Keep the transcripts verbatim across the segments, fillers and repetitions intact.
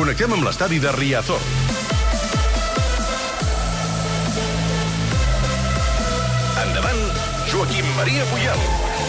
Connectem amb l'estadi de Riazor. Endavant, Joaquim Maria Puyal.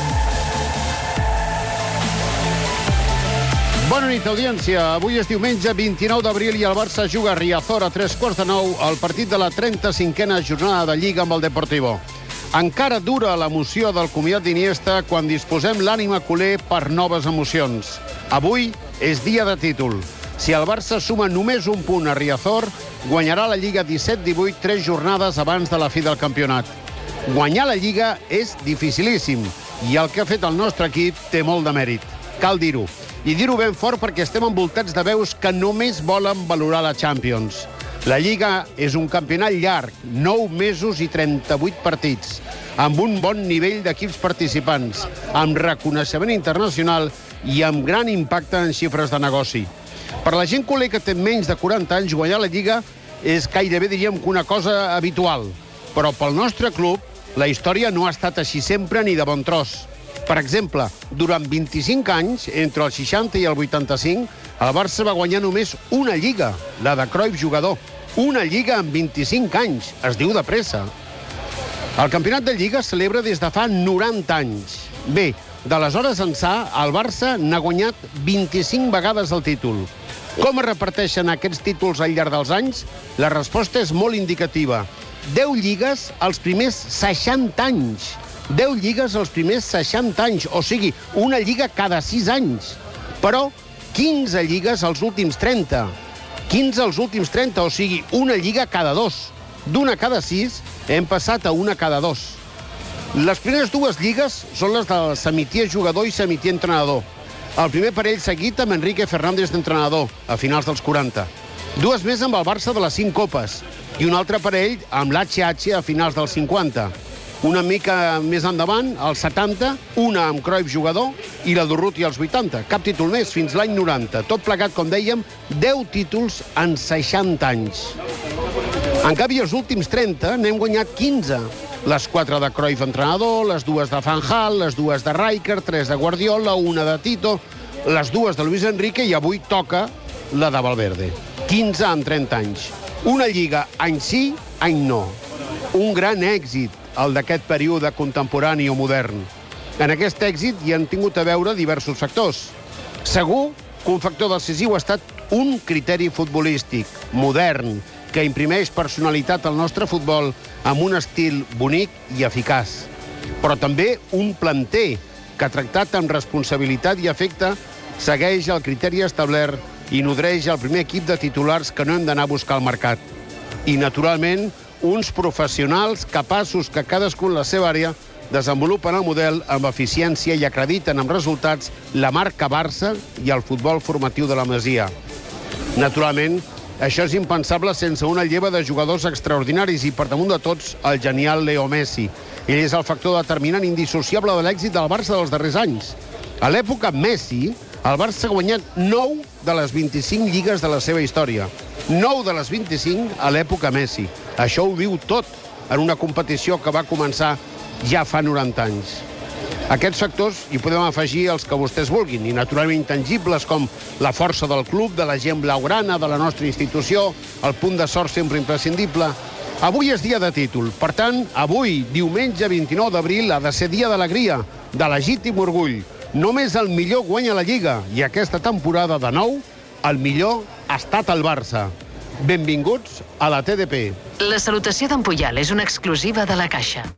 Bona nit, audiència. Avui és diumenge vint-i-nou d'abril i el Barça juga a Riazor a tres quarts de nou el partit de la trenta-cinquena jornada de Lliga amb el Deportivo. Encara dura l'emoció del comiat d'Iniesta quan disposem l'ànima culer per noves emocions. Avui és dia de títol. Si el Barça suma només un punt a Riazor, guanyarà la Lliga disset divuit tres jornades abans de la fi del campionat. Guanyar la Lliga és dificilíssim i el que ha fet el nostre equip té molt de mèrit. Cal dir-ho. I dir-ho ben fort perquè estem envoltats de veus que només volen valorar la Champions. La Lliga és un campionat llarg, nou mesos i trenta-vuit partits, amb un bon nivell d'equips participants, amb reconeixement internacional i amb gran impacte en xifres de negoci. Per la gent culer que té menys de quaranta anys, guanyar la Lliga és gairebé, diríem, que una cosa habitual. Però pel nostre club, la història no ha estat així sempre ni de bon tros. Per exemple, durant vint-i-cinc anys, entre el seixanta i el vuitanta-cinc, el Barça va guanyar només una Lliga, la de Cruyff jugador. Una Lliga en vint-i-cinc anys. Es diu de pressa. El campionat de Lliga es celebra des de fa noranta anys. Bé, d'aleshores ençà, el Barça n'ha guanyat vint-i-cinc vegades el títol. Com es reparteixen aquests títols al llarg dels anys? La resposta és molt indicativa. deu lligues els primers seixanta anys. deu lligues els primers seixanta anys, o sigui, una lliga cada sis anys. Però quinze lligues els últims trenta. quinze els últims trenta, o sigui, una lliga cada dos. D'una cada sis hem passat a una cada dos. Les primeres dues lligues són les del Samitier jugador i Samitier entrenador. El primer parell seguit amb Enrique Fernández d'entrenador, a finals dels quaranta. Dues més amb el Barça de les cinc copes i un altre parell amb l'H H a finals dels cinquanta. Una mica més endavant, als setanta, una amb Cruyff jugador i la d'Urruti als vuitanta. Cap títol més fins l'any noranta. Tot plegat, com dèiem, deu títols en seixanta anys. En canvi, els últims trenta n'hem guanyat quinze. Les quatre de Cruyff entrenador, les dues de Van Gaal, les dues de Rijkaard, tres de Guardiola, una de Tito, les dues de Luis Enrique i avui toca la de Valverde. quinze en trenta anys. Una lliga any sí, any no. Un gran èxit, el d'aquest període contemporani o modern. En aquest èxit hi han tingut a veure diversos factors. Segur que un factor decisiu ha estat un criteri futbolístic, modern, que imprimeix personalitat al nostre futbol amb un estil bonic i eficaç. Però també un planter que, tractat amb responsabilitat i afecte, segueix el criteri establert i nodreix el primer equip de titulars que no hem d'anar a buscar al mercat. I, naturalment, uns professionals capaços que cadascun la seva àrea desenvolupen el model amb eficiència i acrediten amb resultats la marca Barça i el futbol formatiu de la Masia. Naturalment, això és impensable sense una lleva de jugadors extraordinaris i, per damunt de tots, el genial Leo Messi. Ell és el factor determinant indissociable de l'èxit del Barça dels darrers anys. A l'època Messi, el Barça ha guanyat nou de les vint-i-cinc lligues de la seva història. nou de les vint-i-cinc a l'època Messi. Això ho diu tot en una competició que va començar ja fa noranta anys. Aquests factors hi podem afegir els que vostès vulguin, i naturalment intangibles com la força del club, de la gent blaugrana, de la nostra institució, el punt de sort sempre imprescindible. Avui és dia de títol. Per tant, avui, diumenge vint-i-nou d'abril, ha de ser dia d'alegria, de legítim orgull. Només el millor guanya la Lliga, i aquesta temporada, de nou, el millor ha estat el Barça. Benvinguts a la T D P. La salutació d'en Puyal és una exclusiva de la Caixa.